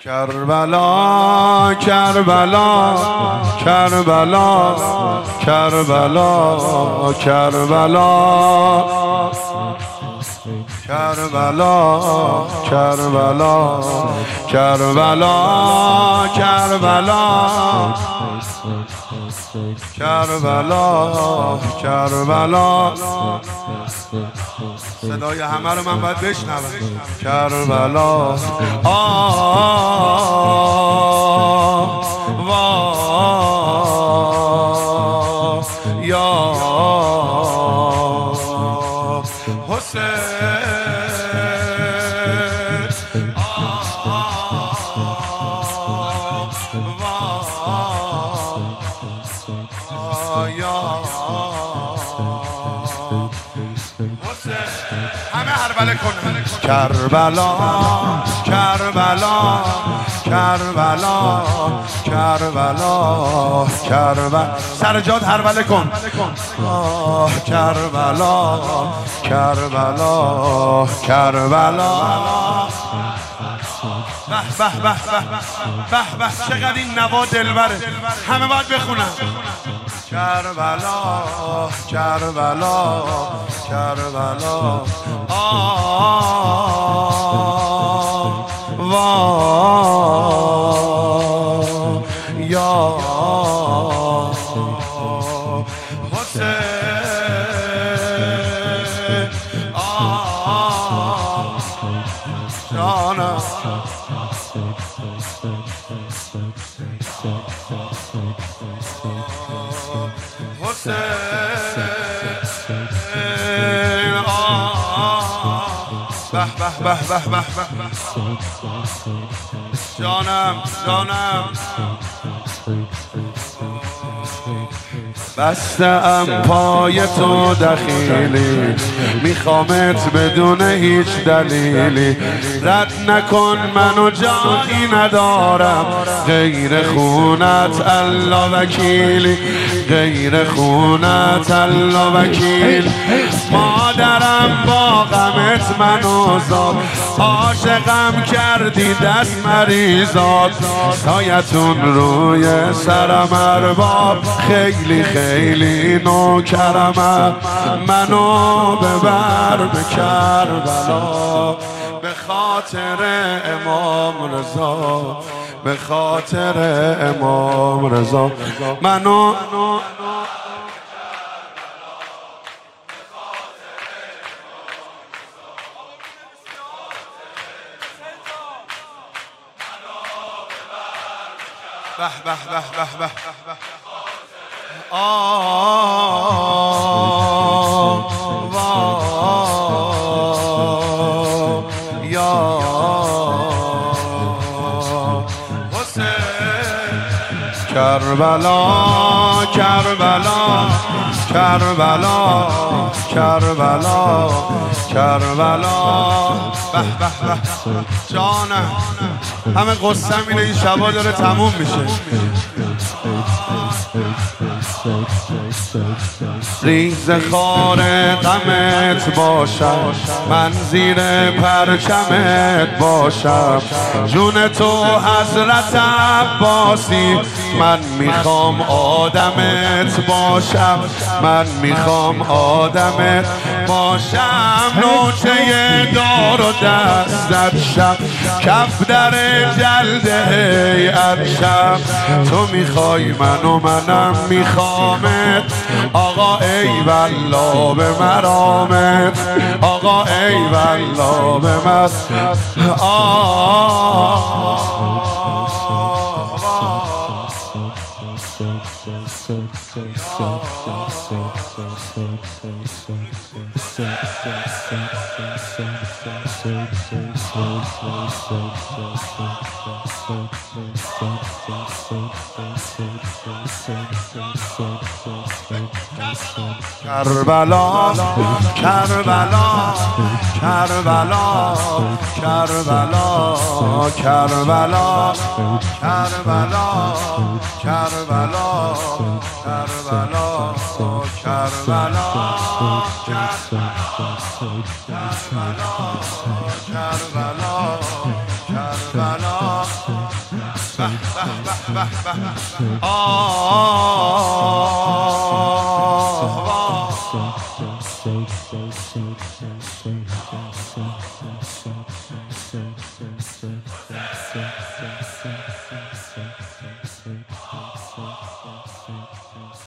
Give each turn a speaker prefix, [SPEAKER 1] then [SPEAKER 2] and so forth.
[SPEAKER 1] کربلا کربلا کربلا کربلا کربلا کربلا کربلا کربلا کربلا کربلا کربلا صدای همه رو من باید بشنوم. کربلا یا حسین همه هربله کنه. کربلا کربلا کربلا کربلا کربلا سر جات هربله کن. کربلا کربلا کربلا به به به به به چقدر این نوا دلبره، همه باید بخونن. کربلا کربلا کربلا یا حسین جانم حسین به به به به به جانم جانم بسته‌ام پای تو دخیلی، میخوامت بدون هیچ دلیلی. رد نکن منو جایی ندارم غیر خونت الله وکیلی، غیر خونت الله وکیل. مادرم با غمت منو زاد، عاشقم کردی دست مریضات. سایتون روی سرم ارباب، خیلی خیلی نوکرم. منو ببر به کربلا، به خاطر امام رضا، به خاطر امام رضا. منو به به به به به یا حسین کربلا کربلا کربلا کربلا کربلا به به به جانم. همه قصه اینه این شبا داره تموم میشه. ریز خار غمت باشم، من زیر پرچمت باشم. جون تو حضرت عباسی، من میخوام آدمت باشم، من میخوام آدمت باشم. نوچه دار و دستت شم، کف در جلد هیئت شم. تو میخوای منو منم میخوامت، آقا ای والله به مرامت، آقا ای والله به مرامت. کربلا کربلا کربلا کربلا کربلا کربلا کربلا کربلا کربلا کربلا کربلا
[SPEAKER 2] آه